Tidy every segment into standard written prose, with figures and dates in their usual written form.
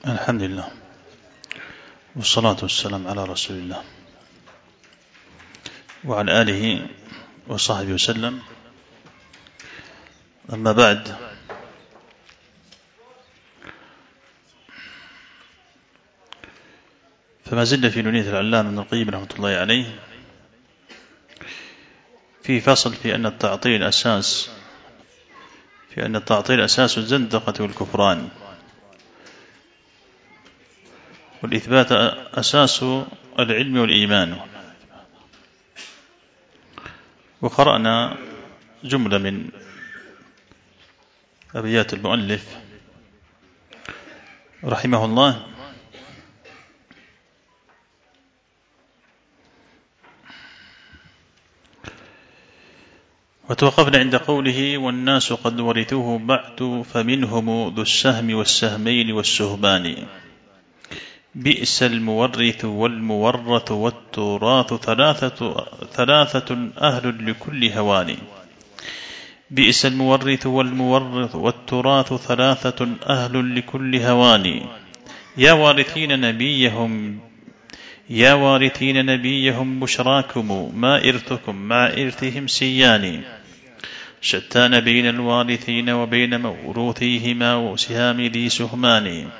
الحمد لله والصلاة والسلام على رسول الله وعلى آله وصحبه وسلم. أما بعد، فما زلنا في نونية العلامة ابن القيم رحمة الله عليه في فصل في أن التعطيل أساس الزندقة والكفران، والإثبات أساس العلم والإيمان. وقرأنا جملة من أبيات المؤلف رحمه الله، وتوقفنا عند قوله: والناس قد ورثوه بعد فمنهم ذو السهم والسهمين والسهمان. بئس المورث والمورث والتراث ثلاثة أهل لكل هوان. بئس المورث والمورث والتراث ثلاثة أهل لكل هوان. يا وارثين نبيهم بشراكم ما إرثكم مع إرثهم سيان. شتان بين الوارثين وبين موروثيهما وسهام ذي سهمان.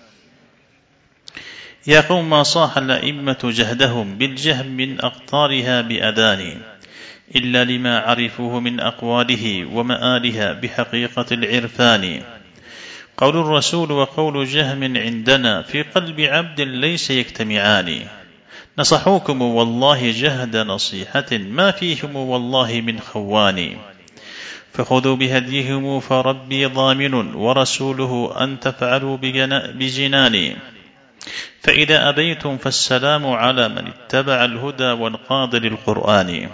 يا قوم ما صاح الأئمة جهدهم بالجهم من أقطارها بأذان، إلا لما عرفوه من أقواله ومآلها بحقيقة العرفان. قول الرسول وقول جهم عندنا في قلب عبد ليس يجتمعان. نصحوكم والله جهد نصيحة ما فيهم والله من خوان. فخذوا بهديهم فربي ضامن ورسوله أن تفعلوا بجنان. فإذا أبيتم فالسلام على من اتبع الهدى وانقاد للقرآن.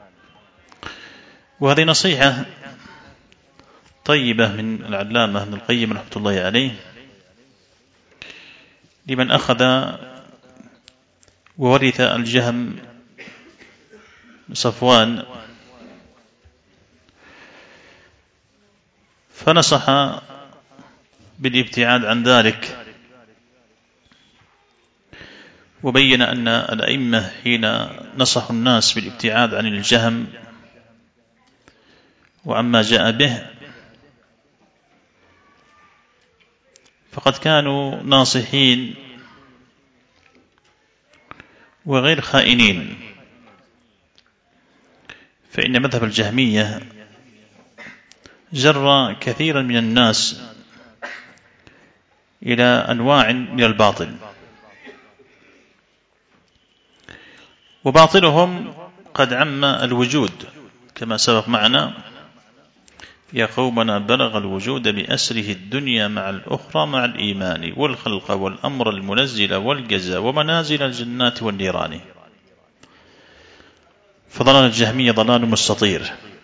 وهذه نصيحة طيبة من العلامة ابن القيم رحمة الله عليه لمن أخذ وورث الجهم صفوان، فنصح بالابتعاد عن ذلك، وبين أن الأئمة حين نصحوا الناس بالابتعاد عن الجهم وعما جاء به فقد كانوا ناصحين وغير خائنين. فإن مذهب الجهمية جر كثيرا من الناس إلى أنواع من الباطل، وباطلهم قد عم الوجود كما سبق معنا: يا قومنا بلغ الوجود بأسره الدنيا مع الأخرى مع الإيمان والخلق والأمر المنزل والجزاء ومنازل الجنات والنيران. فضلال الجهمية ضلال مستطير.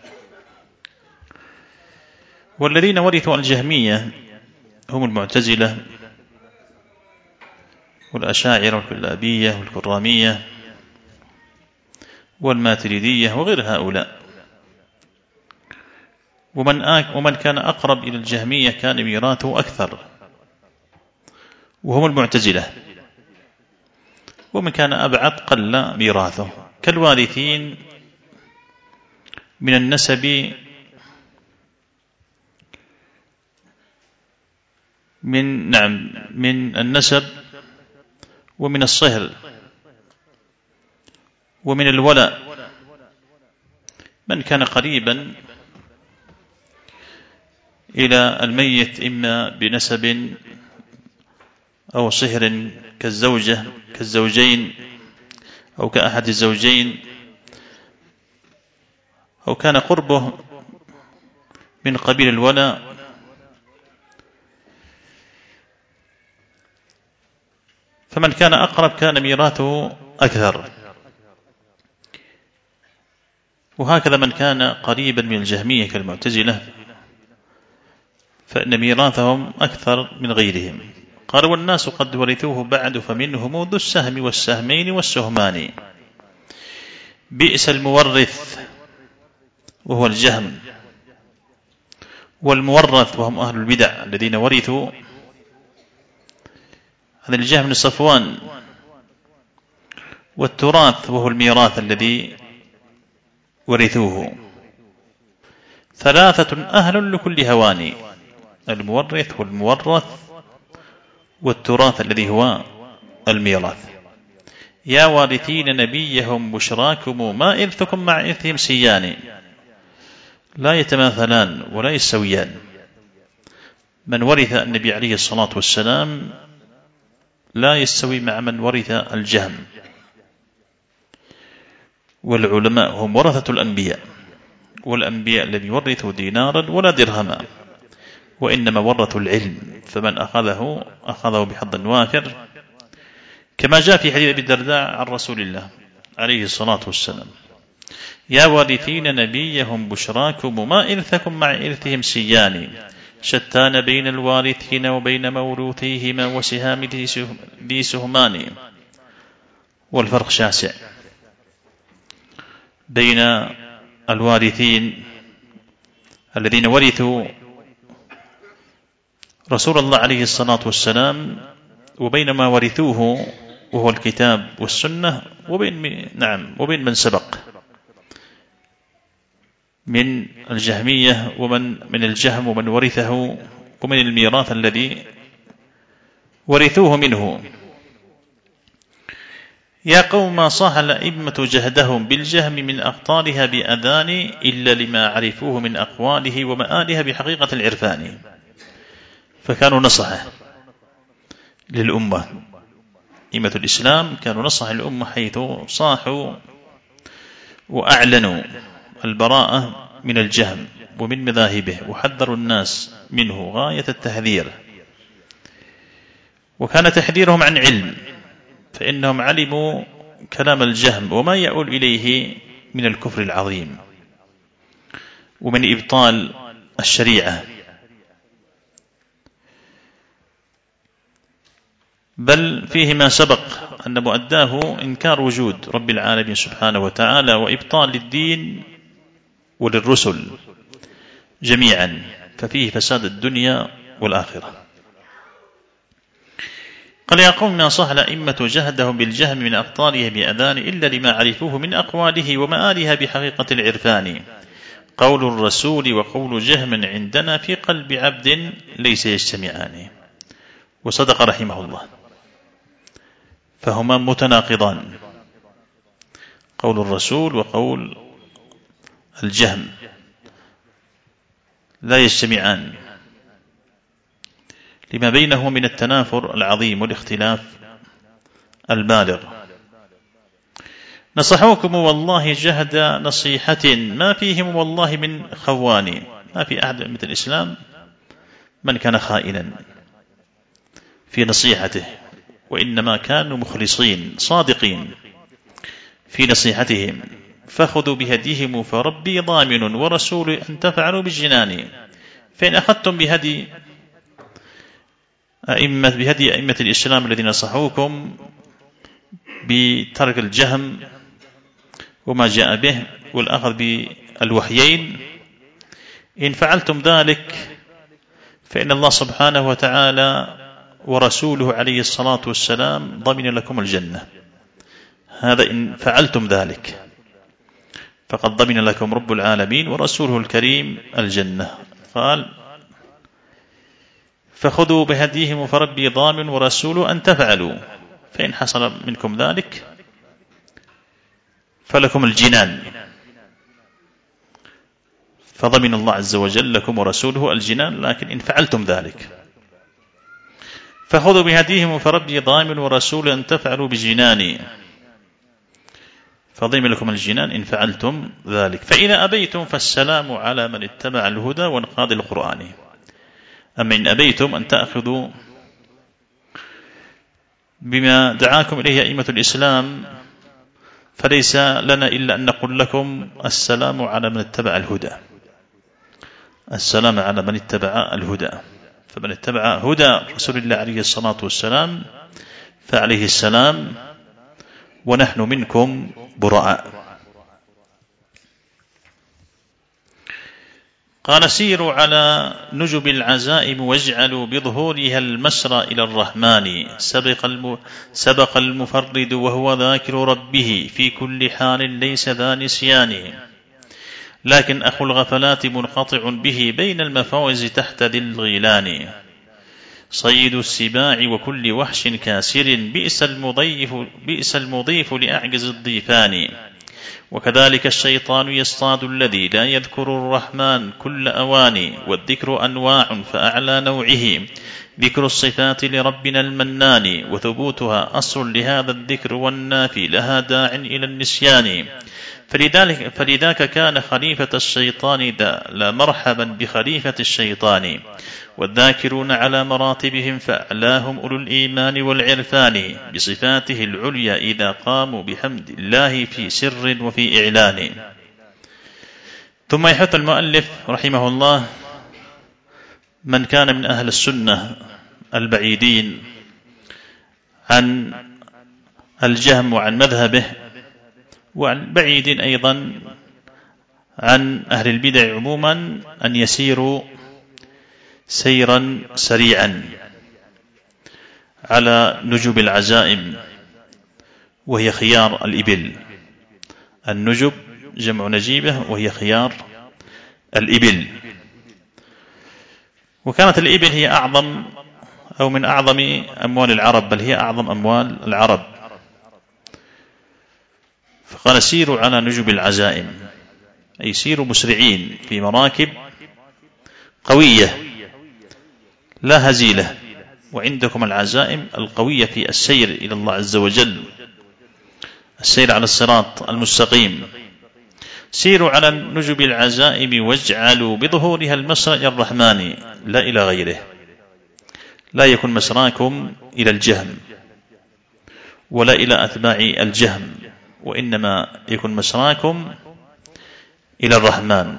والذين ورثوا الجهمية هم المعتزلة والأشاعرة والكلابية والكرامية والماتريدية وغير هؤلاء. ومن كان أقرب إلى الجهمية كان ميراثه أكثر، وهم المعتزلة. ومن كان أبعد قل ميراثه، كالوارثين من النسب من النسب ومن الصهر ومن الولاء. من كان قريبا إلى الميت إما بنسب أو صهر كالزوجين أو كأحد الزوجين، أو كان قربه من قبيل الولاء، فمن كان أقرب كان ميراثه أكثر. وهكذا من كان قريبا من الجهمية كالمعتزلة فإن ميراثهم أكثر من غيرهم. قال: والناس قد ورثوه بعد فمنهم ذو السهم والسهمين والسهمان. بئس المورث وهو الجهم، والمورث وهم أهل البدع الذين ورثوا هذا الجهم بن صفوان. والتراث وهو الميراث الذي ورثوه. ثلاثة أهل لكل هوان: المورث والمورث والتراث الذي هو الميراث. يا وارثين نبيهم بشراكم ما إرثكم مع إرثهم سيان، لا يتماثلان ولا يستويان. من ورث النبي عليه الصلاة والسلام لا يستوي مع من ورث الجهم. والعلماء هم ورثة الأنبياء، والأنبياء الذي يورثوا دينارا ولا درهما، وإنما ورثوا العلم، فمن أخذه بحظ وافر، كما جاء في حديث أبي الدرداء عن رسول الله عليه الصلاة والسلام: يا وارثين نبيهم بشراكم ما إرثكم مع إرثهم سيان، شتان بين الوارثين وبين موروثيهما وسهام ذي سهمان. والفرق شاسع بين الوارثين الذين ورثوا رسول الله عليه الصلاة والسلام وبين ما ورثوه وهو الكتاب والسنة، وبين من سبق من الجهمية ومن من الجهم ومن ورثه، ومن الميراث الذي ورثوه منه. يا قوم ما صاح الأئمة جهدهم بالجهم من أقطارها بأذان، إلا لما عرفوه من أقواله ومآلها بحقيقة العرفان. فكانوا نصحة للأمة، أئمة الإسلام كانوا نصحة للأمة، حيث صاحوا وأعلنوا البراءة من الجهم ومن مذاهبه، وحذروا الناس منه غاية التحذير. وكان تحذيرهم عن علم، فإنهم علموا كلام الجهم وما يؤول إليه من الكفر العظيم ومن إبطال الشريعة، بل فيه ما سبق أن مؤداه إنكار وجود رب العالمين سبحانه وتعالى وإبطال للدين وللرسل جميعا، ففيه فساد الدنيا والآخرة. قال: يا قوم ما صح الأئمة جهدهم بالجهم من أقطارها بأذان، إلا لما عرفوه من أقواله ومآلها بحقيقة العرفان. قول الرسول وقول جهم عندنا في قلب عبد ليس يجتمعان. وصدق رحمه الله، فهما متناقضان، قول الرسول وقول الجهم لا يجتمعان، لما بينه من التنافر العظيم والاختلاف البالغ. نصحوكم والله جهد نصيحة، ما فيهم والله من خوان. ما في أحد من الإسلام من كان خائنا في نصيحته، وإنما كانوا مخلصين صادقين في نصيحتهم. فخذوا بهديهم فربي ضامن، ورسول أن تفعلوا بالجنان. فإن أخذتم بهدي أئمة الإسلام الذين نصحوكم بترك الجهم وما جاء به والأخذ بالوحيين، إن فعلتم ذلك فإن الله سبحانه وتعالى ورسوله عليه الصلاة والسلام ضمن لكم الجنة. هذا إن فعلتم ذلك، فقد ضمن لكم رب العالمين ورسوله الكريم الجنة. قال: فخذوا بهديهم فربي ضامن ورسوله أن تفعلوا، فإن حصل منكم ذلك فلكم الجنان. فضمن الله عز وجل لكم ورسوله الجنان، لكن إن فعلتم ذلك. فخذوا بهديهم فربي ضامن ورسوله أن تفعلوا بجناني، فضمن لكم الجنان إن فعلتم ذلك. فإذا أبيتم فالسلام على من اتبع الهدى وانقاد القرآن. أما إن أبيتم أن تأخذوا بما دعاكم إليه أئمة الإسلام، فليس لنا إلا أن نقول لكم السلام على من اتبع الهدى، السلام على من اتبع الهدى. فمن اتبع هدى رسول الله عليه الصلاة والسلام فعليه السلام، ونحن منكم براء. قال سيروا على نجب العزائم واجعلوا بظهورها المسرى إلى الرحمن. سبق المفرد وهو ذاكر ربه في كل حال ليس ذا نسيان. لكن أخو الغفلات منقطع به بين المفاوز تحت ذي الغيلان. صيد السباع وكل وحش كاسر بئس المضيف لأعجز الضيفان. وكذلك الشيطان يصطاد الذي لا يذكر الرحمن كل أوان. والذكر أنواع فأعلى نوعه ذكر الصفات لربنا المنان. وثبوتها أصل لهذا الذكر والنافي لها داع إلى النسيان. فلذاك كان خليفة الشيطان ذا لا مرحبا بخليفة الشيطان. والذاكرون على مراتبهم فأعلاهم أولو الإيمان والعرفان بصفاته العليا إذا قاموا بحمد الله في سر وفي إعلان. ثم يحث المؤلف رحمه الله من كان من أهل السنة البعيدين عن الجهم وعن مذهبه، وعن بعيدين أيضا عن أهل البدع عموما، أن يسيروا سيرا سريعا على نجب العزائم، وهي خيار الإبل. النجب جمع نجيبة وهي خيار الإبل. وكانت الإبل هي أعظم أو من أعظم أموال العرب، بل هي أعظم أموال العرب. فقال سيروا على نجب العزائم، أي سيروا مسرعين في مراكب قوية لا هزيلة. وعندكم العزائم القوية في السير إلى الله عز وجل، السير على الصراط المستقيم. سيروا على نجب العزائم واجعلوا بظهورها المسرى إلى الرحمن لا إلى غيره. لا يكون مسراكم إلى الجهم ولا إلى أتباع الجهم، وإنما يكون مسراكم إلى الرحمن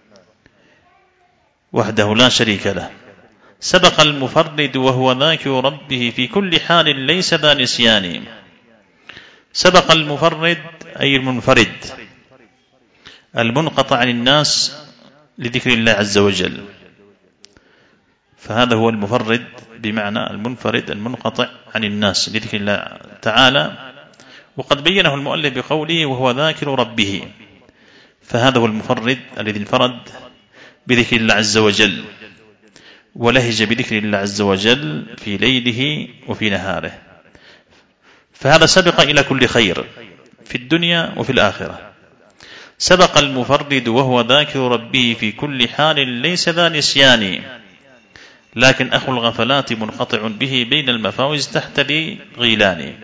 وحده لا شريك له. سبق المفرد وهو ذاكر ربه في كل حال ليس ذا نسيان. سبق المفرد أي المنفرد المنقطع عن الناس لذكر الله عز وجل، فهذا هو المفرد بمعنى المنفرد المنقطع عن الناس لذكر الله تعالى. وقد بينه المؤلف بقوله وهو ذاكر ربه، فهذا هو المفرد الذي انفرد بذكر الله عز وجل ولهج بذكر الله عز وجل في ليله وفي نهاره، فهذا سبق إلى كل خير في الدنيا وفي الآخرة. سبق المفرد وهو ذاكر ربه في كل حال ليس ذا نسيان. لكن أخو الغفلات منقطع به بين المفاوز تحت ذي غيلان.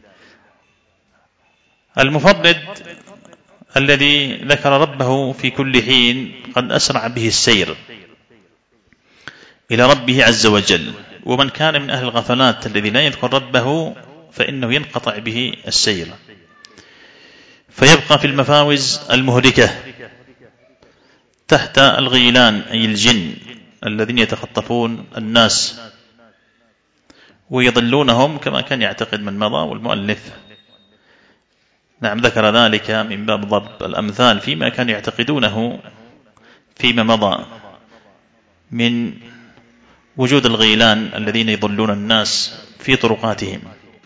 المفرد الذي ذكر ربه في كل حين قد أسرع به السير إلى ربه عز وجل. ومن كان من أهل الغفلات الذي لا يذكر ربه فإنه ينقطع به السير، فيبقى في المفاوز المهلكة تحت الغيلان أي الجن الذين يتخطفون الناس ويضلونهم كما كان يعتقد من مضى. والمؤلف نعم ذكر ذلك من باب ضرب الأمثال فيما كانوا يعتقدونه فيما مضى من وجود الغيلان الذين يضلون الناس في طرقاتهم.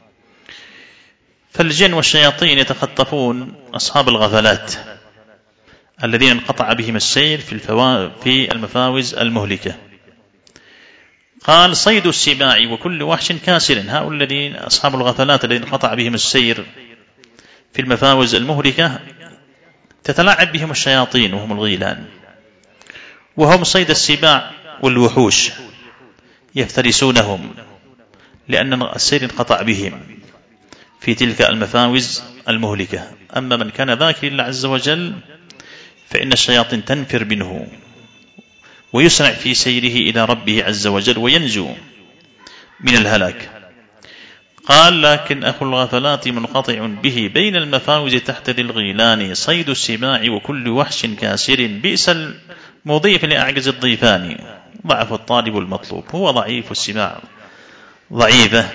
فالجن والشياطين يتخطفون أصحاب الغفلات الذين انقطع بهم السير في المفاوز المهلكة. قال صيد السباع وكل وحش كاسر، هؤلاء الذين أصحاب الغفلات الذين انقطع بهم السير في المفاوز المهلكة تتلاعب بهم الشياطين وهم الغيلان، وهم صيد السباع والوحوش يفترسونهم لأن السير انقطع بهم في تلك المفاوز المهلكة. أما من كان ذاكر الله عز وجل فإن الشياطين تنفر منه ويسرع في سيره إلى ربه عز وجل وينجو من الهلاك. قال لكن أخو الغفلات منقطع به بين المفاوز تحت ذي الغيلان. صيد السباع وكل وحش كاسر بئس المضيف لأعجز الضيفان. ضعف الطالب المطلوب، هو ضعيف السباع ضعيفة.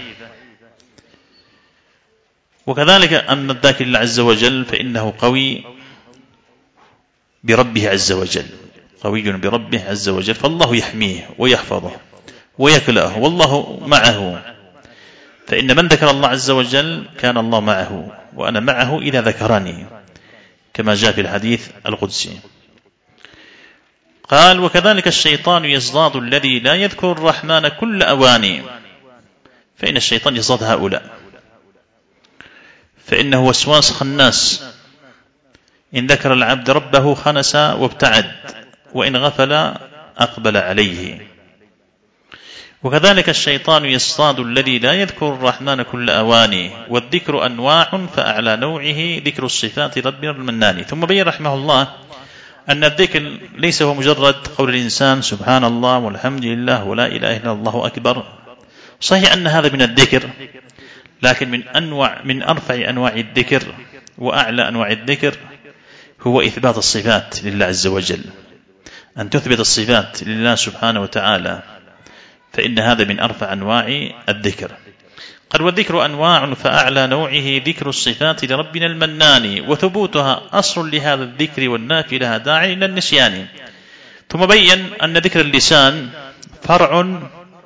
وكذلك أما الذاكر الله عز وجل فإنه قوي بربه عز وجل، قوي بربه عز وجل، فالله يحميه ويحفظه ويكلأه والله معه. فإن من ذكر الله عز وجل كان الله معه، وأنا معه إذا ذكرني، كما جاء في الحديث القدسي. قال: وكذلك الشيطان يزداد الذي لا يذكر الرحمن كل أواني. فإن الشيطان يزداد هؤلاء، فإنه وسواس خناس، إن ذكر العبد ربه خنس وابتعد، وإن غفل أقبل عليه. وكذلك الشيطان يصطاد الذي لا يذكر الرحمن كل أواني. والذكر أنواع، فأعلى نوعه ذكر الصفات ربنا المنان. ثم بين رحمه الله أن الذكر ليس هو مجرد قول الإنسان سبحان الله والحمد لله ولا إله إلا الله أكبر. صحيح أن هذا من الذكر، لكن من أرفع أنواع الذكر وأعلى أنواع الذكر هو إثبات الصفات لله عز وجل، أن تثبت الصفات لله سبحانه وتعالى، فإن هذا من أرفع أنواع الذكر. قال: والذكر أنواع، فأعلى نوعه ذكر الصفات لربنا المنان، وثبوتها أصل لهذا الذكر، والنافي لها داع إلى النسيان. ثم بين أن ذكر اللسان فرع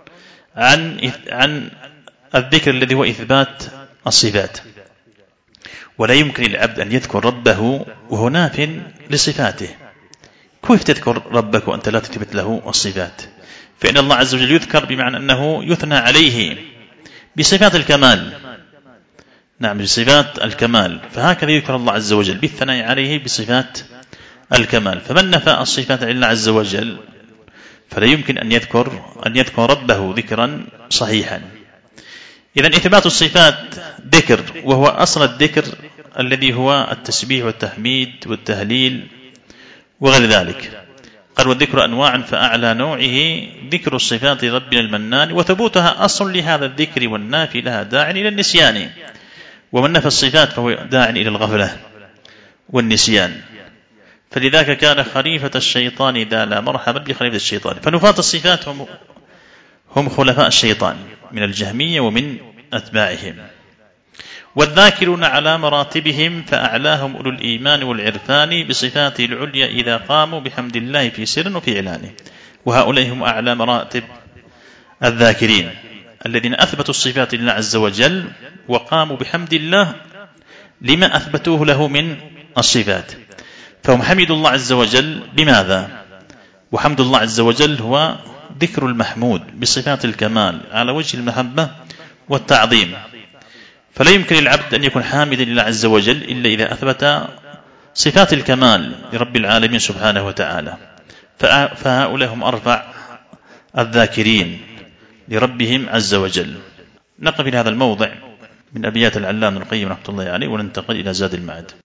عن الذكر الذي هو إثبات الصفات، ولا يمكن للعبد أن يذكر ربه وهو ناف لصفاته. كيف تذكر ربك وأنت لا تثبت له الصفات؟ فإن الله عز وجل يذكر بمعنى أنه يثنى عليه بصفات الكمال. نعم، بصفات الكمال، فهكذا يذكر الله عز وجل بالثناء عليه بصفات الكمال. فمن نفى الصفات لله عز وجل فلا يمكن أن يذكر ربه ذكرا صحيحا. إذن إثبات الصفات ذكر، وهو أصل الذكر الذي هو التسبيح والتحميد والتهليل وغير ذلك. قال: والذكر أنواع، فأعلى نوعه ذكر الصفات ربنا المنان، وثبوتها أصل لهذا الذكر، والنافي لها داع إلى النسيان. ومن نفى الصفات فهو داع إلى الغفلة والنسيان. فلذلك كان خليفة الشيطان إذا لا مرحبا بخليفة الشيطان. فنفاة الصفات هم خلفاء الشيطان من الجهمية ومن أتباعهم. والذاكرون على مراتبهم، فأعلاهم أولو الإيمان والعرفان بصفاته العليا إذا قاموا بحمد الله في سر وفي إعلانه. وهؤلاء هم أعلى مراتب الذاكرين، الذين أثبتوا الصفات لله عز وجل وقاموا بحمد الله لما أثبتوه له من الصفات. فهم حمدوا الله عز وجل بماذا؟ وحمد الله عز وجل هو ذكر المحمود بصفات الكمال على وجه المحبة والتعظيم. فلا يمكن للعبد أن يكون حامدا لله عز وجل إلا إذا أثبت صفات الكمال لرب العالمين سبحانه وتعالى. فهؤلاء هم أرفع الذاكرين لربهم عز وجل. نقف إلى هذا الموضع من أبيات العلامة ابن القيم رحمة الله عليه، وننتقل إلى زاد المعاد.